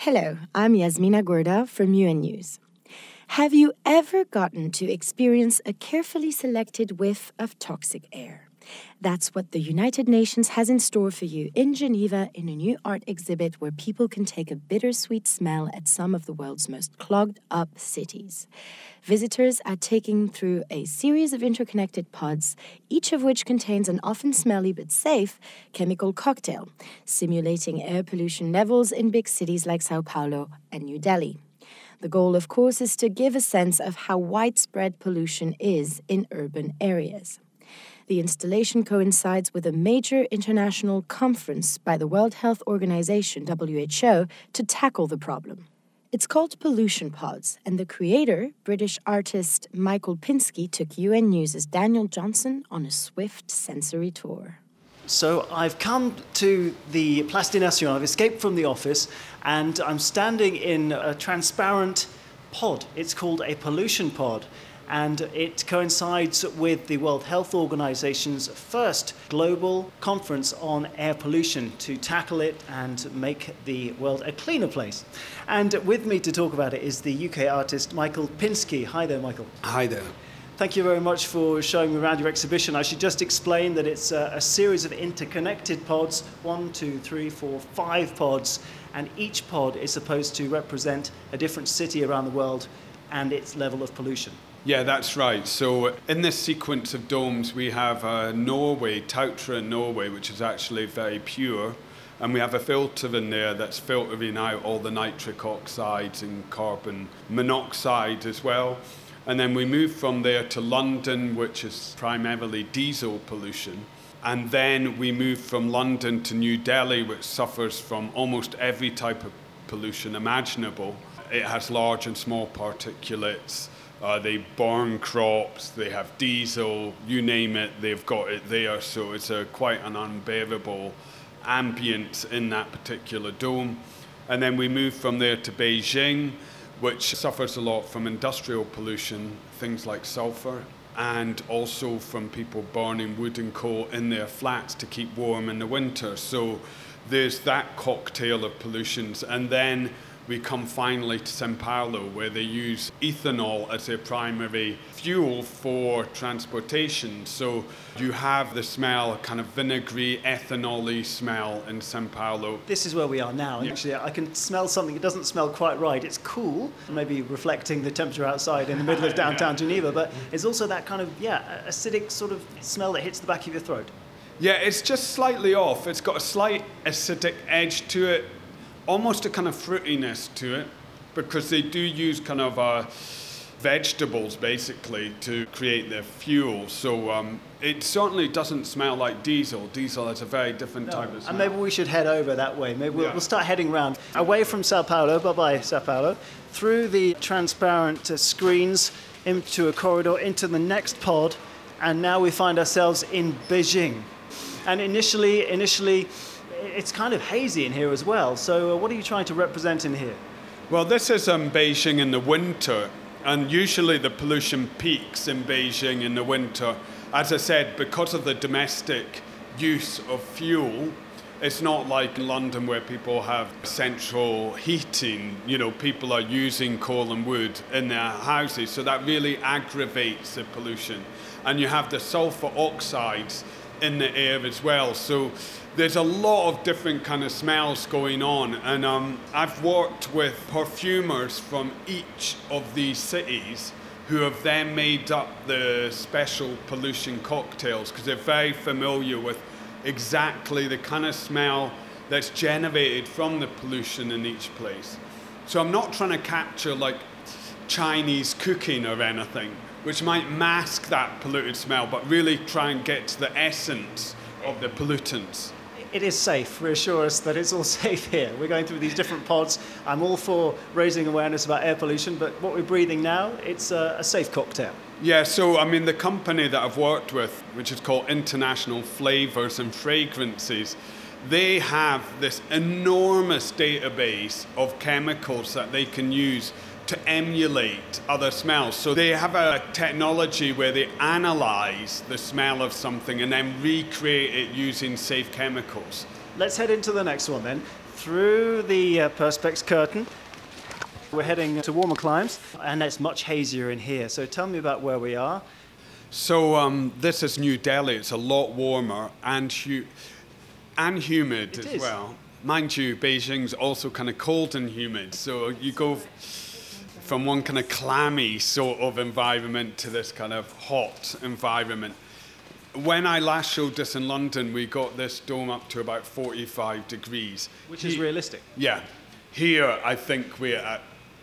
Hello, I'm Yasmina Gorda from UN News. Have you ever gotten to experience a carefully selected whiff of toxic air? That's what the United Nations has in store for you in Geneva in a new art exhibit where people can take a bittersweet smell at some of the world's most clogged up cities. Visitors are taken through a series of interconnected pods, each of which contains an often smelly but safe chemical cocktail, simulating air pollution levels in big cities like Sao Paulo and New Delhi. The goal, of course, is to give a sense of how widespread pollution is in urban areas. The installation coincides with a major international conference by the World Health Organization, WHO, to tackle the problem. It's called Pollution Pods, and the creator, British artist Michael Pinsky, took UN News' Daniel Johnson on a swift sensory tour. So I've come to the Place des Nations. I've escaped from the office, and I'm standing in a transparent pod. It's called a pollution pod, and it coincides with the World Health Organization's first global conference on air pollution to tackle it and make the world a cleaner place. And with me to talk about it is the UK artist Michael Pinsky. Hi there, Michael. Hi there. Thank you very much for showing me around your exhibition. I should just explain that it's a series of interconnected pods, 1, 2, 3, 4, 5 pods, and each pod is supposed to represent a different city around the world and its level of pollution. Yeah, that's right. So in this sequence of domes, we have Norway, Tautra in Norway, which is actually very pure. And we have a filter in there that's filtering out all the nitric oxides and carbon monoxide as well. And then we move from there to London, which is primarily diesel pollution. And then we move from London to New Delhi, which suffers from almost every type of pollution imaginable. It has large and small particulates. They burn crops, they have diesel, you name it, they've got it there. So it's quite an unbearable ambience in that particular dome. And then we move from there to Beijing, which suffers a lot from industrial pollution, things like sulfur, and also from people burning wood and coal in their flats to keep warm in the winter. So there's that cocktail of pollutions. And then we come finally to Sao Paulo, where they use ethanol as their primary fuel for transportation. So you have the smell, kind of vinegary, ethanol-y smell in Sao Paulo. This is where we are now. And actually, I can smell something. It doesn't smell quite right. It's cool, maybe reflecting the temperature outside in the middle of downtown Geneva, but it's also that kind of, acidic sort of smell that hits the back of your throat. Yeah, it's just slightly off. It's got a slight acidic edge to it, almost a kind of fruitiness to it, because they do use kind of vegetables basically to create their fuel. So it certainly doesn't smell like diesel. Diesel is a very different type of smell. And maybe we should head over that way. Maybe we'll start heading round away from Sao Paulo, bye-bye Sao Paulo, through the transparent screens into a corridor, into the next pod, and now we find ourselves in Beijing. And initially, it's kind of hazy in here as well. So what are you trying to represent in here? Well, this is Beijing in the winter, and usually the pollution peaks in Beijing in the winter. As I said, because of the domestic use of fuel, it's not like in London where people have central heating. You know, people are using coal and wood in their houses, so that really aggravates the pollution. And you have the sulfur oxides in the air as well. So there's a lot of different kind of smells going on, and I've worked with perfumers from each of these cities who have then made up the special pollution cocktails because they're very familiar with exactly the kind of smell that's generated from the pollution in each place. So I'm not trying to capture like Chinese cooking or anything, which might mask that polluted smell, but really try and get to the essence of the pollutants. It is safe. Reassure us that it's all safe here. We're going through these different pods. I'm all for raising awareness about air pollution, but what we're breathing now, it's a safe cocktail. Yeah, so I mean, the company that I've worked with, which is called International Flavors and Fragrances, they have this enormous database of chemicals that they can use to emulate other smells. So they have a technology where they analyze the smell of something and then recreate it using safe chemicals. Let's head into the next one then. through the Perspex curtain. We're heading to warmer climes, and it's much hazier in here. So tell me about where we are. So this is New Delhi. It's a lot warmer and humid as well. Mind you, Beijing's also kind of cold and humid. So you go from one kind of clammy sort of environment to this kind of hot environment. When I last showed this in London, we got this dome up to about 45 degrees. Which is realistic. Yeah. Here, I think we're at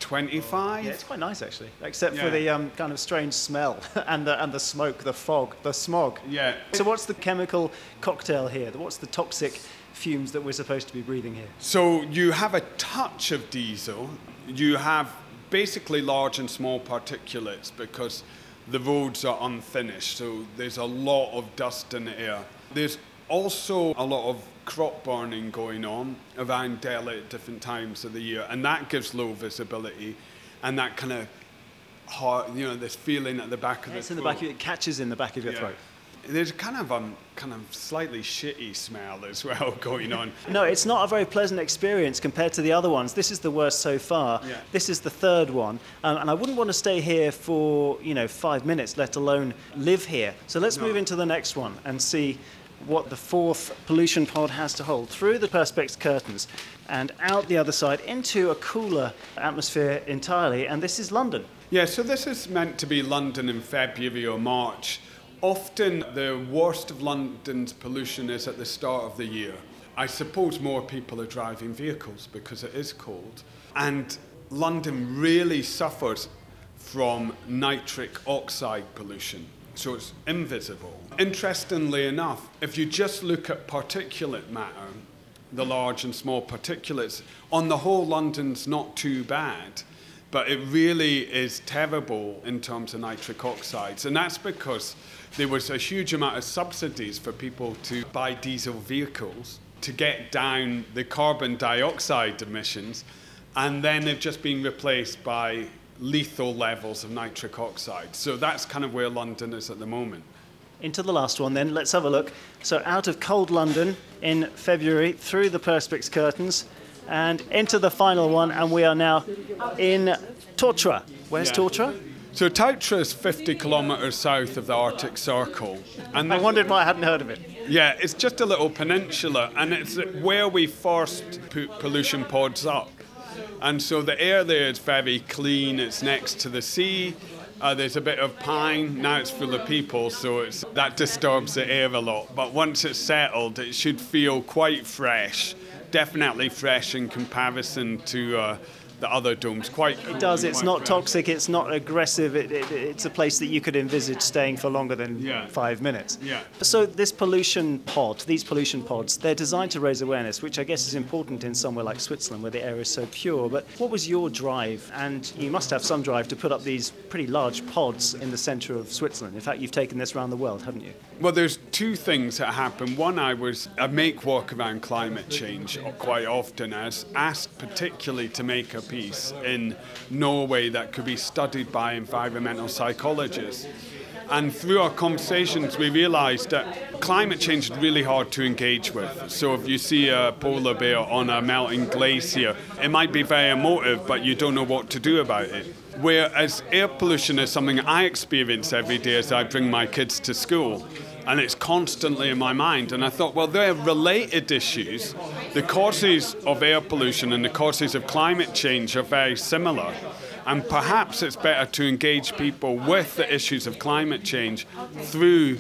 25. Yeah, it's quite nice actually, except for the kind of strange smell and the smoke, the fog, the smog. Yeah. So what's the chemical cocktail here? What's the toxic fumes that we're supposed to be breathing here? So you have a touch of diesel. You have basically large and small particulates because the roads are unfinished. So there's a lot of dust in the air. There's also a lot of crop burning going on around Delhi at different times of the year, and that gives low visibility, and that kind of hard, this feeling at the back of the throat. In the back, it catches in the back of your throat. There's kind of slightly shitty smell as well going on. No, it's not a very pleasant experience compared to the other ones. This is the worst so far. Yeah. This is the third one, and I wouldn't want to stay here for 5 minutes, let alone live here. So let's move into the next one and see what the fourth pollution pod has to hold. Through the Perspex curtains and out the other side into a cooler atmosphere entirely, and this is London. Yeah, so this is meant to be London in February or March. Often the worst of London's pollution is at the start of the year. I suppose more people are driving vehicles because it is cold. And London really suffers from nitric oxide pollution. So it's invisible. Interestingly enough, if you just look at particulate matter, the large and small particulates, on the whole, London's not too bad, but it really is terrible in terms of nitric oxides. And that's because there was a huge amount of subsidies for people to buy diesel vehicles to get down the carbon dioxide emissions, and then they've just been replaced by lethal levels of nitric oxide. So that's kind of where London is at the moment. Into the last one then, let's have a look. So out of cold London in February, through the Perspex curtains, and into the final one, and we are now in Tautra. Where's Tautra? So Tautra is 50 kilometres south of the Arctic Circle. And I wondered why I hadn't heard of it. Yeah, it's just a little peninsula, and it's where we first put pollution pods up. And so the air there is very clean, it's next to the sea, there's a bit of pine, now it's full of people, so that disturbs the air a lot. But once it's settled, it should feel quite fresh, definitely fresh in comparison to the other domes. It does, it's not toxic, it's not aggressive, it's a place that you could envisage staying for longer than 5 minutes. Yeah. So these pollution pods, they're designed to raise awareness, which I guess is important in somewhere like Switzerland where the air is so pure. But what was your drive? And you must have some drive to put up these pretty large pods in the centre of Switzerland. In fact, you've taken this around the world, haven't you? Well, there's two things that happen. One, I make work around climate change quite often. I was asked particularly to make a piece in Norway that could be studied by environmental psychologists. And through our conversations, we realized that climate change is really hard to engage with. So if you see a polar bear on a melting glacier, it might be very emotive, but you don't know what to do about it. Whereas air pollution is something I experience every day as I bring my kids to school. And it's constantly in my mind. And I thought, well, they're related issues. The causes of air pollution and the causes of climate change are very similar. And perhaps it's better to engage people with the issues of climate change through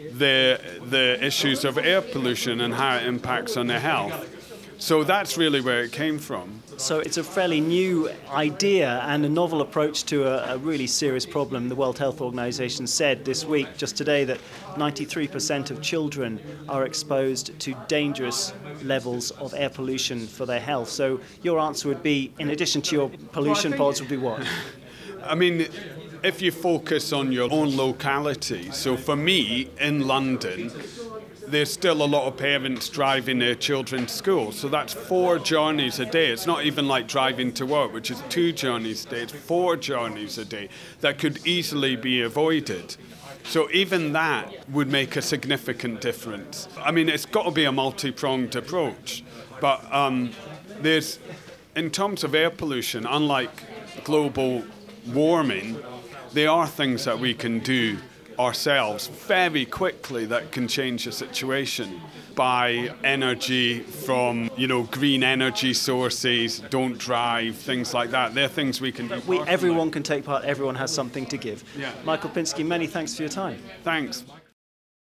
the issues of air pollution and how it impacts on their health. So that's really where it came from. So it's a fairly new idea and a novel approach to a really serious problem. The World Health Organization said this week, just today, that 93% of children are exposed to dangerous levels of air pollution for their health. So your answer would be, in addition to your pollution pods, would be what? I mean, if you focus on your own locality, so for me, in London, there's still a lot of parents driving their children to school. So that's 4 journeys a day. It's not even like driving to work, which is 2 journeys a day. It's 4 journeys a day that could easily be avoided. So even that would make a significant difference. I mean, it's got to be a multi-pronged approach. But there's, in terms of air pollution, unlike global warming, there are things that we can do ourselves very quickly that can change the situation. Buy energy from, green energy sources, don't drive, things like that. They're things we can do. Everyone can take part, everyone has something to give. Yeah. Michael Pinsky, many thanks for your time. Thanks.